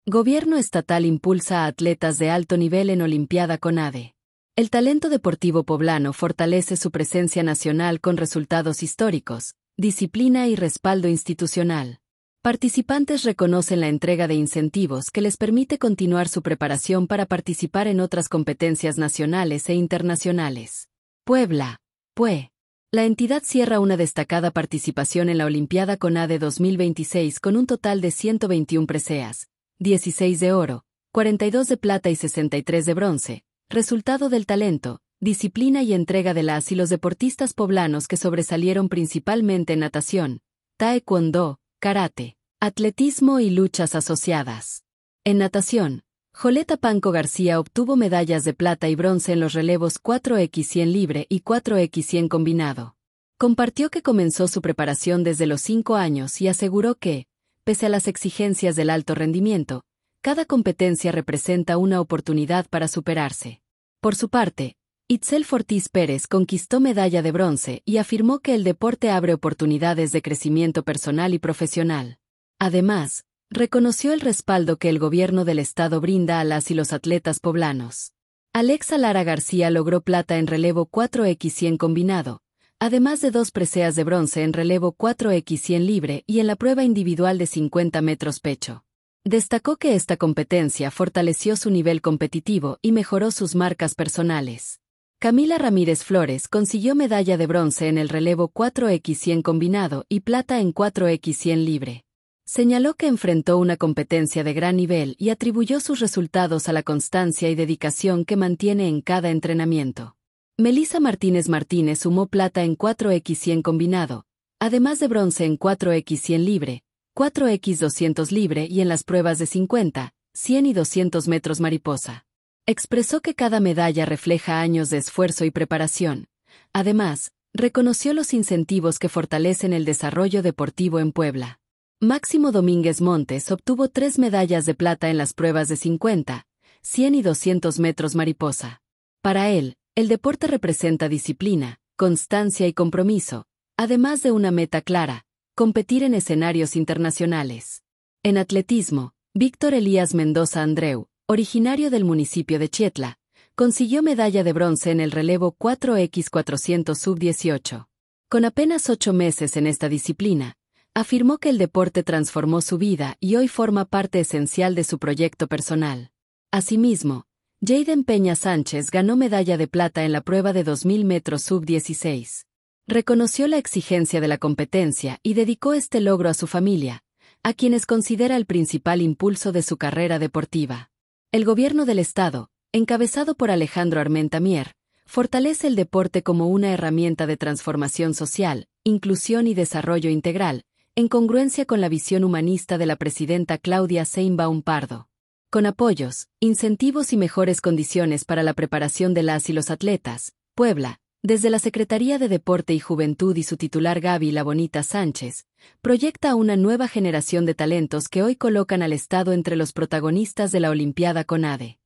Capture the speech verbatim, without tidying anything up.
Gobierno estatal impulsa a atletas de alto nivel en Olimpiada CONADE. El talento deportivo poblano fortalece su presencia nacional con resultados históricos, disciplina y respaldo institucional. Participantes reconocen la entrega de incentivos que les permite continuar su preparación para participar en otras competencias nacionales e internacionales. Puebla, P U E. La entidad cierra una destacada participación en la Olimpiada CONADE dos mil veintiséis con un total de ciento veintiuna preseas, dieciséis de oro, cuarenta y dos de plata y sesenta y tres de bronce, resultado del talento, disciplina y entrega de las y los deportistas poblanos que sobresalieron principalmente en natación, taekwondo, karate, atletismo y luchas asociadas. En natación, Joleta Panco García obtuvo medallas de plata y bronce en los relevos cuatro por cien libre y cuatro por cien combinado. Compartió que comenzó su preparación desde los cinco años y aseguró que, pese a las exigencias del alto rendimiento, cada competencia representa una oportunidad para superarse. Por su parte, Itzel Fortis Pérez conquistó medalla de bronce y afirmó que el deporte abre oportunidades de crecimiento personal y profesional. Además, reconoció el respaldo que el gobierno del estado brinda a las y los atletas poblanos. Alexa Lara García logró plata en relevo cuatro por cien combinado, además de dos preseas de bronce en relevo cuatro por cien libre y en la prueba individual de cincuenta metros pecho. Destacó que esta competencia fortaleció su nivel competitivo y mejoró sus marcas personales. Camila Ramírez Flores consiguió medalla de bronce en el relevo cuatro por cien combinado y plata en cuatro por cien libre. Señaló que enfrentó una competencia de gran nivel y atribuyó sus resultados a la constancia y dedicación que mantiene en cada entrenamiento. Melissa Martínez Martínez sumó plata en cuatro por cien combinado, además de bronce en cuatro por cien libre, cuatro por doscientos libre y en las pruebas de cincuenta, cien y doscientos metros mariposa. Expresó que cada medalla refleja años de esfuerzo y preparación. Además, reconoció los incentivos que fortalecen el desarrollo deportivo en Puebla. Máximo Domínguez Montes obtuvo tres medallas de plata en las pruebas de cincuenta, cien y doscientos metros mariposa. Para él, el deporte representa disciplina, constancia y compromiso, además de una meta clara: competir en escenarios internacionales. En atletismo, Víctor Elías Mendoza Andreu, originario del municipio de Chietla, consiguió medalla de bronce en el relevo cuatro por cuatrocientos sub dieciocho. Con apenas ocho meses en esta disciplina, afirmó que el deporte transformó su vida y hoy forma parte esencial de su proyecto personal. Asimismo, Jaden Peña Sánchez ganó medalla de plata en la prueba de dos mil metros sub dieciséis. Reconoció la exigencia de la competencia y dedicó este logro a su familia, a quienes considera el principal impulso de su carrera deportiva. El gobierno del estado, encabezado por Alejandro Armenta Mier, fortalece el deporte como una herramienta de transformación social, inclusión y desarrollo integral, en congruencia con la visión humanista de la presidenta Claudia Sheinbaum Pardo. Con apoyos, incentivos y mejores condiciones para la preparación de las y los atletas, Puebla, desde la Secretaría de Deporte y Juventud y su titular Gaby La Bonita Sánchez, proyecta a una nueva generación de talentos que hoy colocan al estado entre los protagonistas de la Olimpiada CONADE.